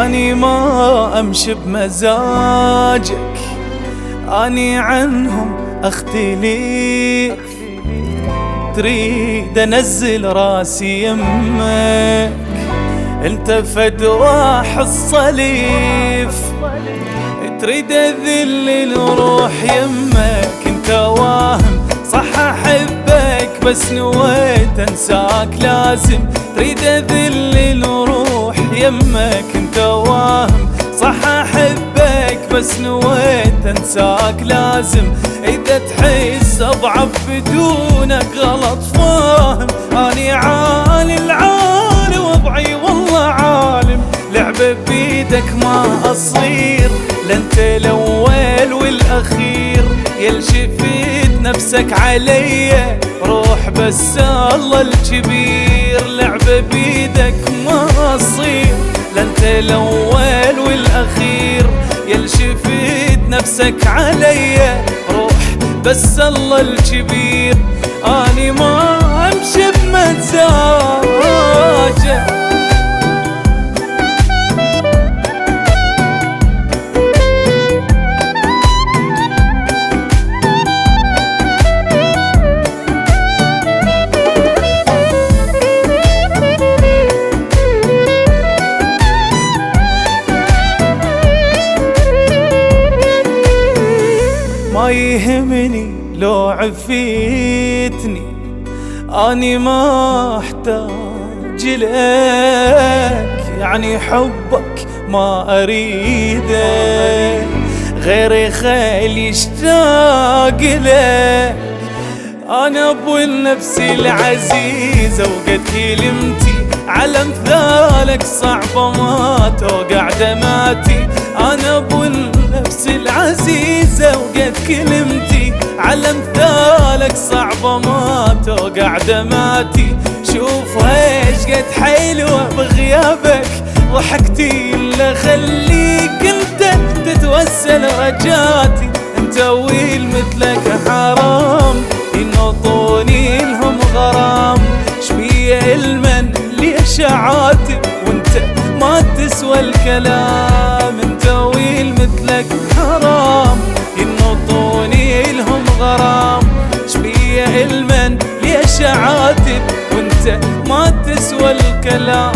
أني ما أمشي بمزاجك، أني عنهم أختلف. تريد أنزل راسي يمك، انت فدواح الصليف. تريد أذل روح يمك، انت واهم صح أحبك بس نويت أنساك لازم. تريد أذل روح يمك، انت واهم صح أحبك بس نويت أنساك لازم. إذا تحس أضعف بدونك غلط فاهم، أني عالي العالي وضعي والله عالم. لعبة بيدك ما أصير، لانت الأول والأخير. يل شفيت نفسك علي روح بس الله الكبير. لعبة بيدك ما أصير، لانت الأول والأخير. يل شفيت نفسك علي روح بس الله الكبير. أني ما أمشي بمزاجك. ما يهمني لو عفيتني، أني ما أحتاج لك. يعني حبك ما أريده، غيري خيل يشتاق لك. أنا أبو النفس العزيزة وقد كلمتي على مثالك صعبة ما توقع دماتي. أنا أبو النفس العزيزة وقد كلمتي على مثالك صعبة ما توقع دماتي. شوف ايش قد حلوة بغيابك ضحكتي، إلا خليك انت تتوسل رجاتي. انت ويل مثلك حرام ينطوني لهم غرام. شبيه المن ليش عاتب وانت ما تسوى الكلام. انت ويل مثلك حرام ينطوني لهم غرام. شبيه المن ليش عاتب وانت ما تسوى الكلام.